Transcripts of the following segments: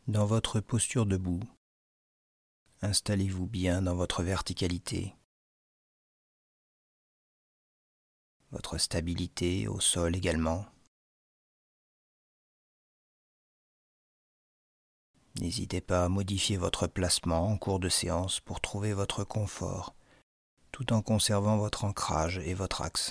Dans votre posture debout, installez-vous bien dans votre verticalité, votre stabilité au sol également. N'hésitez pas à modifier votre placement en cours de séance pour trouver votre confort, tout en conservant votre ancrage et votre axe.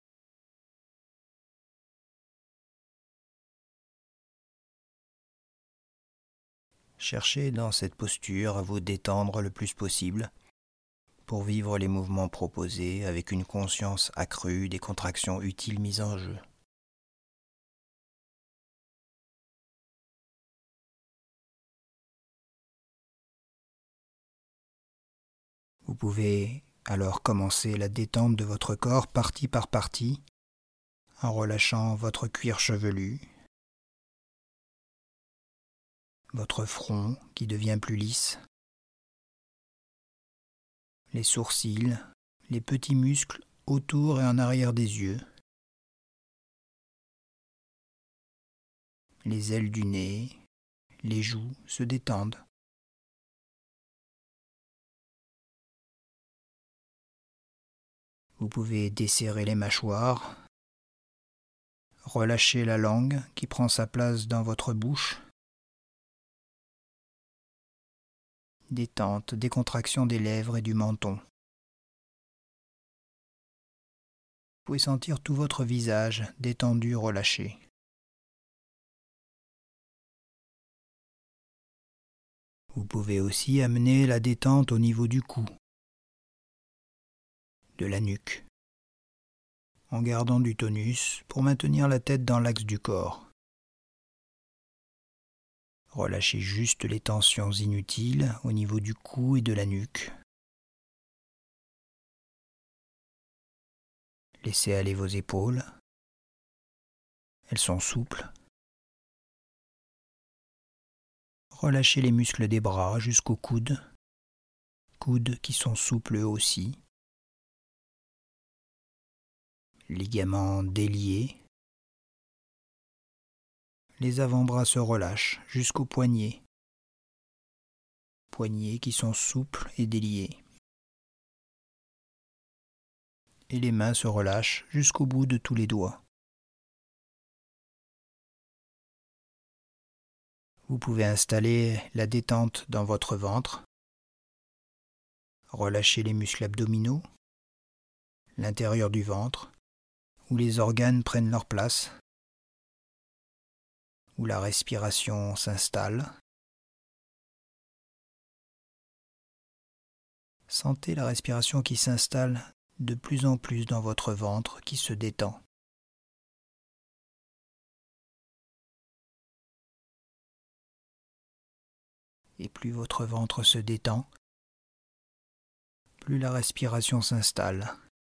Cherchez dans cette posture à vous détendre le plus possible pour vivre les mouvements proposés avec une conscience accrue des contractions utiles mises en jeu. Vous pouvez alors commencer la détente de votre corps partie par partie en relâchant votre cuir chevelu, votre front qui devient plus lisse, les sourcils, les petits muscles autour et en arrière des yeux, les ailes du nez, les joues se détendent. Vous pouvez desserrer les mâchoires, relâcher la langue qui prend sa place dans votre bouche, détente, décontraction des lèvres et du menton. Vous pouvez sentir tout votre visage détendu, relâché. Vous pouvez aussi amener la détente au niveau du cou, de la nuque, en gardant du tonus pour maintenir la tête dans l'axe du corps. Relâchez juste les tensions inutiles au niveau du cou et de la nuque. Laissez aller vos épaules. Elles sont souples. Relâchez les muscles des bras jusqu'aux coudes qui sont souples eux aussi. Ligaments déliés. Les avant-bras se relâchent jusqu'aux poignets qui sont souples et déliés. Et les mains se relâchent jusqu'au bout de tous les doigts. Vous pouvez installer la détente dans votre ventre. Relâchez les muscles abdominaux, l'intérieur du ventre, où les organes prennent leur place, où la respiration s'installe. Sentez la respiration qui s'installe de plus en plus dans votre ventre qui se détend. Et plus votre ventre se détend, plus la respiration s'installe.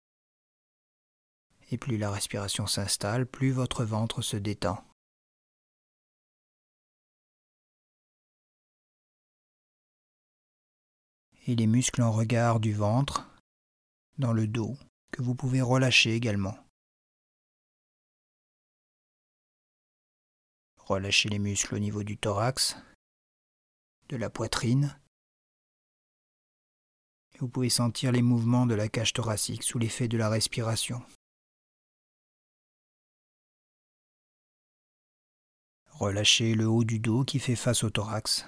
Et plus la respiration s'installe, plus votre ventre se détend. Et les muscles en regard du ventre, dans le dos, que vous pouvez relâcher également. Relâchez les muscles au niveau du thorax, de la poitrine. Et vous pouvez sentir les mouvements de la cage thoracique sous l'effet de la respiration. Relâchez le haut du dos qui fait face au thorax.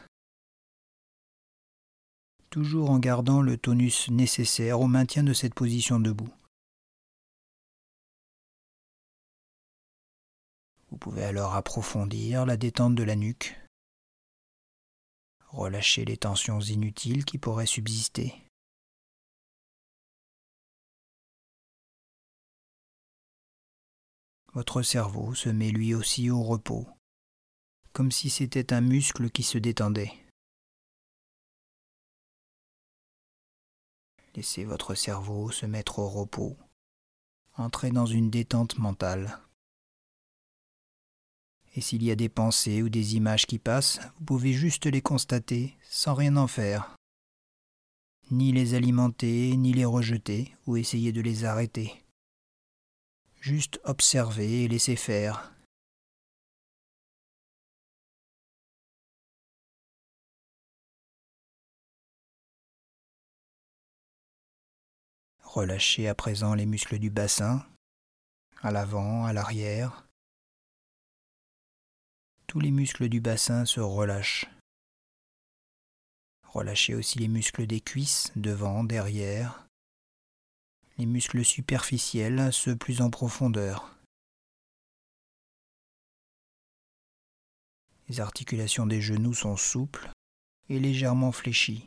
Toujours en gardant le tonus nécessaire au maintien de cette position debout. Vous pouvez alors approfondir la détente de la nuque. Relâchez les tensions inutiles qui pourraient subsister. Votre cerveau se met lui aussi au repos, comme si c'était un muscle qui se détendait. Laissez votre cerveau se mettre au repos. Entrez dans une détente mentale. Et s'il y a des pensées ou des images qui passent, vous pouvez juste les constater sans rien en faire. Ni les alimenter, ni les rejeter ou essayer de les arrêter. Juste observer et laisser faire. Relâchez à présent les muscles du bassin, à l'avant, à l'arrière. Tous les muscles du bassin se relâchent. Relâchez aussi les muscles des cuisses, devant, derrière. Les muscles superficiels, ceux plus en profondeur. Les articulations des genoux sont souples et légèrement fléchies.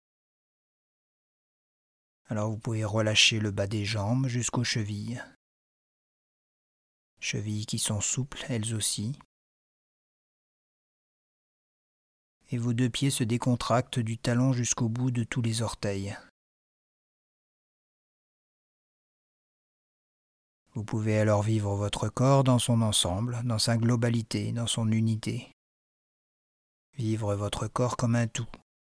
Alors vous pouvez relâcher le bas des jambes jusqu'aux chevilles. Chevilles qui sont souples elles aussi. Et vos deux pieds se décontractent du talon jusqu'au bout de tous les orteils. Vous pouvez alors vivre votre corps dans son ensemble, dans sa globalité, dans son unité. Vivre votre corps comme un tout.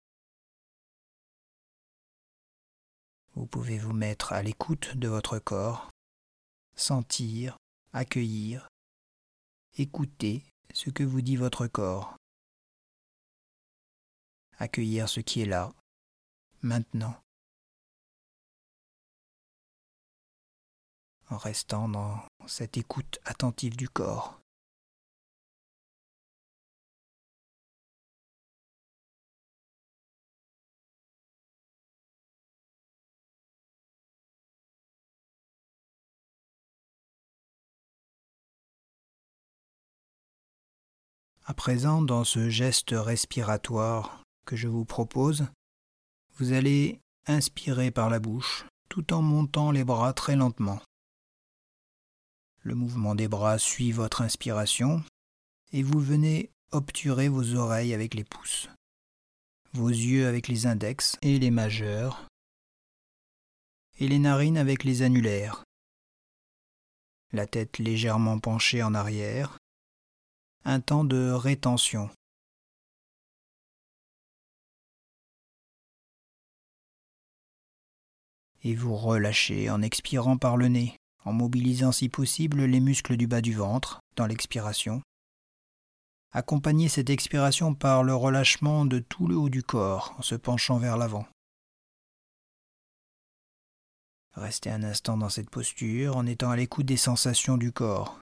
Vous pouvez vous mettre à l'écoute de votre corps, sentir, accueillir, écouter ce que vous dit votre corps. Accueillir ce qui est là, maintenant, en restant dans cette écoute attentive du corps. À présent, dans ce geste respiratoire que je vous propose, vous allez inspirer par la bouche tout en montant les bras très lentement. Le mouvement des bras suit votre inspiration et vous venez obturer vos oreilles avec les pouces, vos yeux avec les index et les majeurs, et les narines avec les annulaires. La tête légèrement penchée en arrière, un temps de rétention. Et vous relâchez en expirant par le nez, en mobilisant si possible les muscles du bas du ventre dans l'expiration. Accompagnez cette expiration par le relâchement de tout le haut du corps en se penchant vers l'avant. Restez un instant dans cette posture en étant à l'écoute des sensations du corps.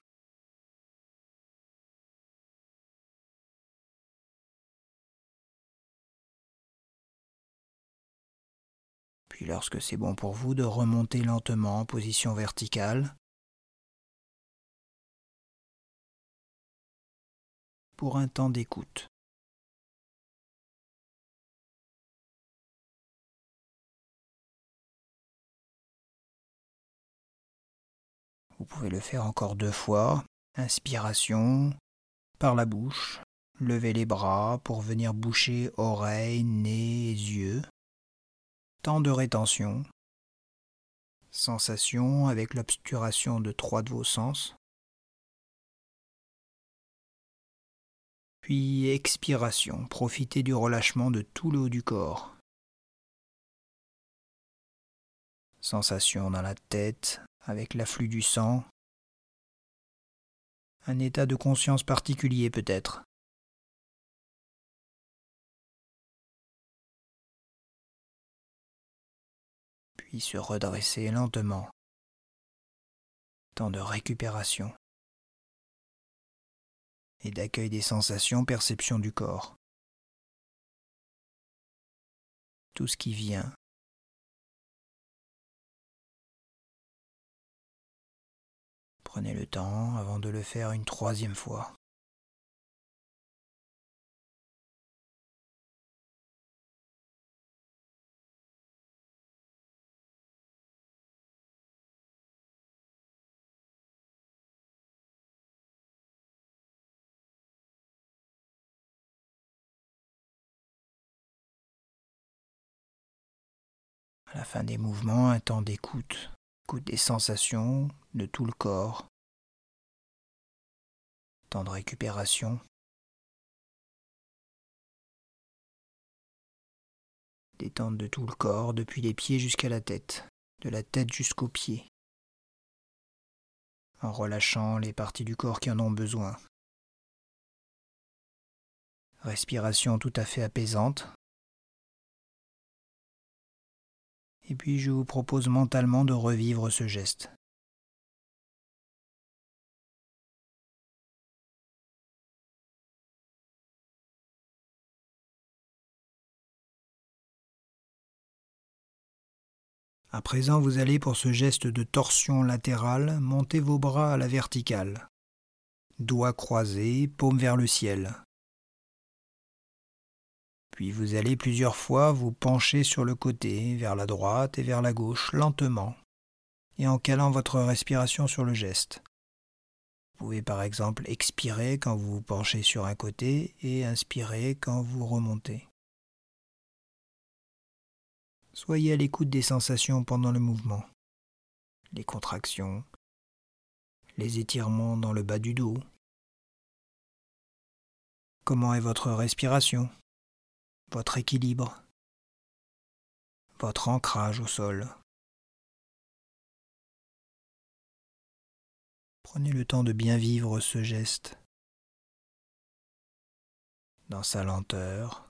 Puis lorsque c'est bon pour vous, de remonter lentement en position verticale pour un temps d'écoute. Vous pouvez le faire encore 2 fois. Inspiration par la bouche. Levez les bras pour venir boucher oreilles, nez et yeux. Temps de rétention. Sensation avec l'obturation de 3 de vos sens. Puis expiration. Profitez du relâchement de tout le haut du corps. Sensation dans la tête avec l'afflux du sang. Un état de conscience particulier peut-être. Puis se redresser lentement. Temps de récupération et d'accueil des sensations, perception du corps. Tout ce qui vient. Prenez le temps avant de le faire une 3e fois. À la fin des mouvements, un temps d'écoute. Écoute des sensations de tout le corps. Temps de récupération. Détente de tout le corps, depuis les pieds jusqu'à la tête, de la tête jusqu'aux pieds, en relâchant les parties du corps qui en ont besoin. Respiration tout à fait apaisante. Et puis je vous propose mentalement de revivre ce geste. À présent, vous allez pour ce geste de torsion latérale monter vos bras à la verticale. Doigts croisés, paume vers le ciel. Puis vous allez plusieurs fois vous pencher sur le côté, vers la droite et vers la gauche, lentement, et en calant votre respiration sur le geste. Vous pouvez par exemple expirer quand vous vous penchez sur un côté et inspirer quand vous remontez. Soyez à l'écoute des sensations pendant le mouvement, les contractions, les étirements dans le bas du dos. Comment est votre respiration, votre équilibre, votre ancrage au sol. Prenez le temps de bien vivre ce geste, dans sa lenteur.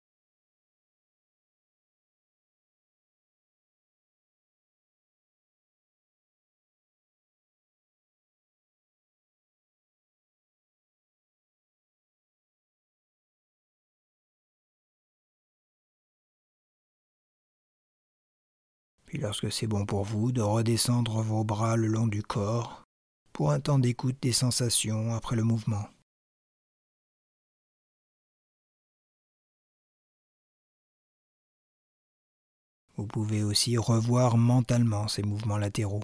Puis lorsque c'est bon pour vous, de redescendre vos bras le long du corps pour un temps d'écoute des sensations après le mouvement. Vous pouvez aussi revoir mentalement ces mouvements latéraux.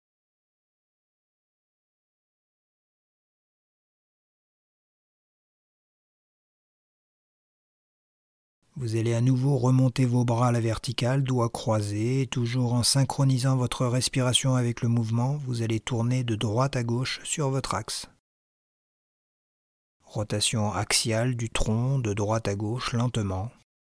Vous allez à nouveau remonter vos bras à la verticale, doigts croisés, toujours en synchronisant votre respiration avec le mouvement, vous allez tourner de droite à gauche sur votre axe. Rotation axiale du tronc de droite à gauche lentement.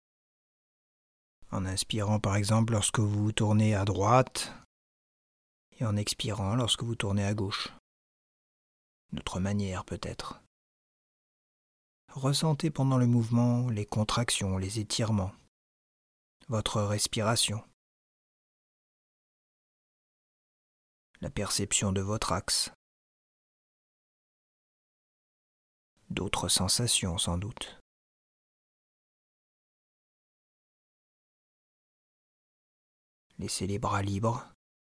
En inspirant par exemple lorsque vous tournez à droite et en expirant lorsque vous tournez à gauche. D'autre manière peut-être. Ressentez pendant le mouvement les contractions, les étirements, votre respiration, la perception de votre axe, d'autres sensations sans doute. Laissez les bras libres.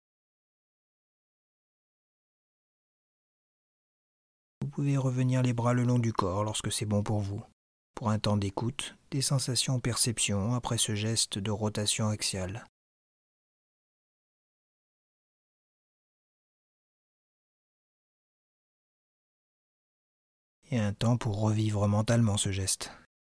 Vous pouvez revenir les bras le long du corps lorsque c'est bon pour vous, pour un temps d'écoute, des sensations-perceptions après ce geste de rotation axiale. Et un temps pour revivre mentalement ce geste.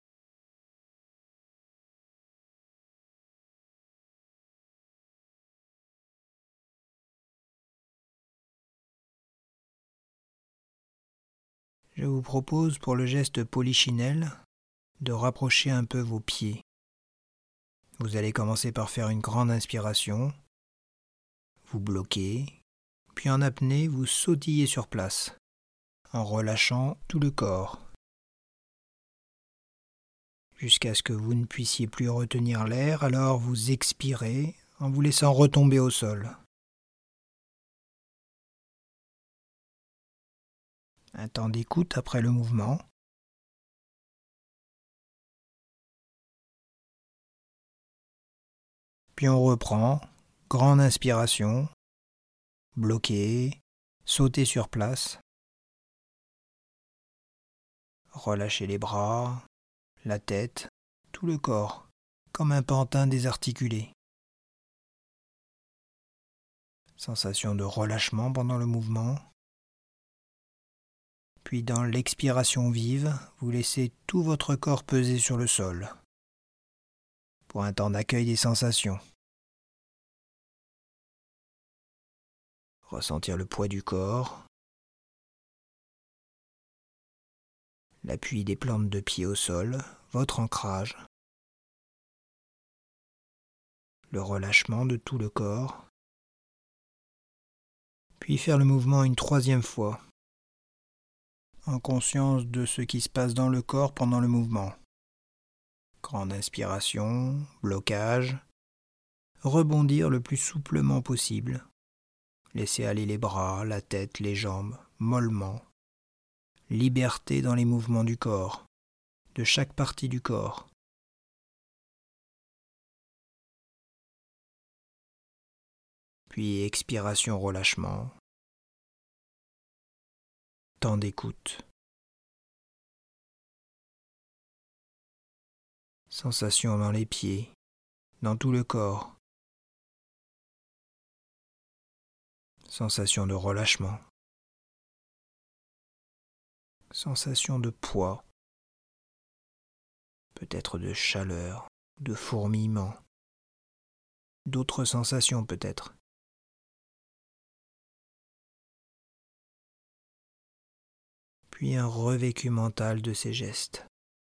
Je vous propose pour le geste polichinelle de rapprocher un peu vos pieds. Vous allez commencer par faire une grande inspiration, vous bloquez, puis en apnée vous sautillez sur place, en relâchant tout le corps, jusqu'à ce que vous ne puissiez plus retenir l'air, alors vous expirez en vous laissant retomber au sol. Un temps d'écoute après le mouvement. Puis on reprend, grande inspiration, bloqué, sauter sur place. Relâchez les bras, la tête, tout le corps, comme un pantin désarticulé. Sensation de relâchement pendant le mouvement. Puis dans l'expiration vive, vous laissez tout votre corps peser sur le sol, pour un temps d'accueil des sensations. Ressentir le poids du corps, l'appui des plantes de pied au sol, votre ancrage, le relâchement de tout le corps, puis faire le mouvement une troisième fois, en conscience de ce qui se passe dans le corps pendant le mouvement. Grande inspiration, blocage, rebondir le plus souplement possible. Laissez aller les bras, la tête, les jambes, mollement. Liberté dans les mouvements du corps, de chaque partie du corps. Puis expiration, relâchement. Temps d'écoute. Sensation dans les pieds, dans tout le corps. Sensation de relâchement. Sensation de poids. Peut-être de chaleur, de fourmillement. D'autres sensations peut-être. Puis un revécu mental de ces gestes.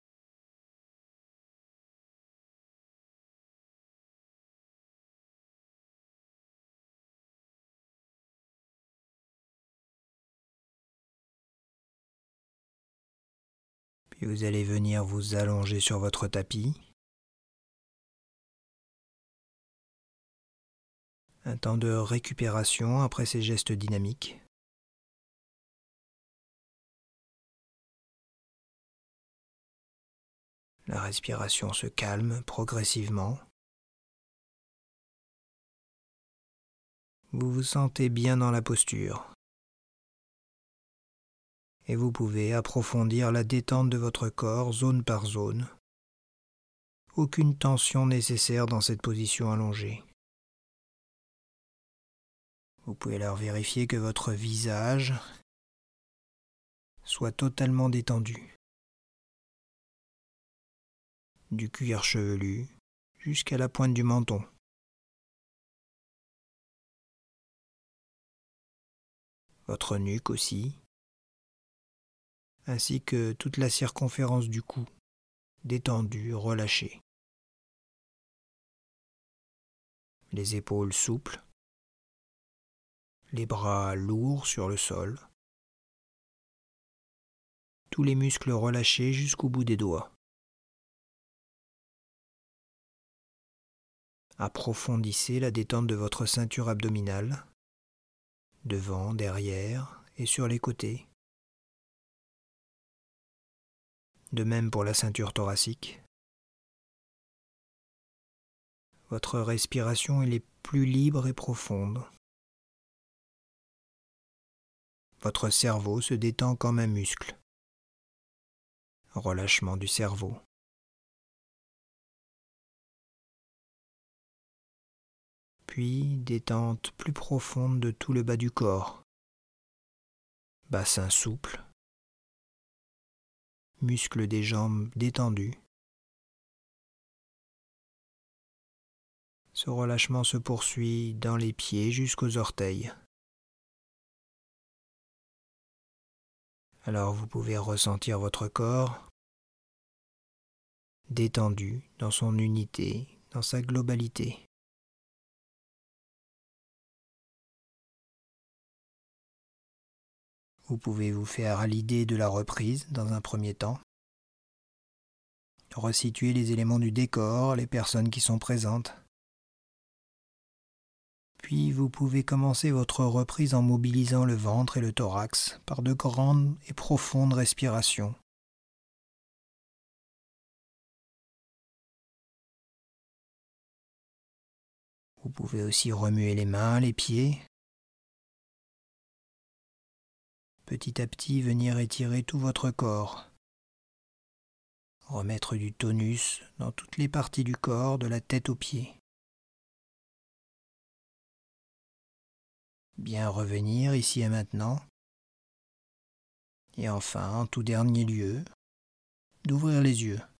Puis vous allez venir vous allonger sur votre tapis. Un temps de récupération après ces gestes dynamiques. La respiration se calme progressivement. Vous vous sentez bien dans la posture. Et vous pouvez approfondir la détente de votre corps zone par zone. Aucune tension nécessaire dans cette position allongée. Vous pouvez alors vérifier que votre visage soit totalement détendu. Du cuir chevelu jusqu'à la pointe du menton. Votre nuque aussi, ainsi que toute la circonférence du cou, détendue, relâchée. Les épaules souples, les bras lourds sur le sol, tous les muscles relâchés jusqu'au bout des doigts. Approfondissez la détente de votre ceinture abdominale, devant, derrière et sur les côtés. De même pour la ceinture thoracique. Votre respiration est plus libre et profonde. Votre cerveau se détend comme un muscle. Relâchement du cerveau. Puis détente plus profonde de tout le bas du corps. Bassin souple. Muscles des jambes détendus. Ce relâchement se poursuit dans les pieds jusqu'aux orteils. Alors vous pouvez ressentir votre corps détendu dans son unité, dans sa globalité. Vous pouvez vous faire à l'idée de la reprise dans un premier temps. Resituer les éléments du décor, les personnes qui sont présentes. Puis vous pouvez commencer votre reprise en mobilisant le ventre et le thorax par de grandes et profondes respirations. Vous pouvez aussi remuer les mains, les pieds. Petit à petit, venir étirer tout votre corps. Remettre du tonus dans toutes les parties du corps, de la tête aux pieds. Bien revenir ici et maintenant. Et enfin, en tout dernier lieu, d'ouvrir les yeux.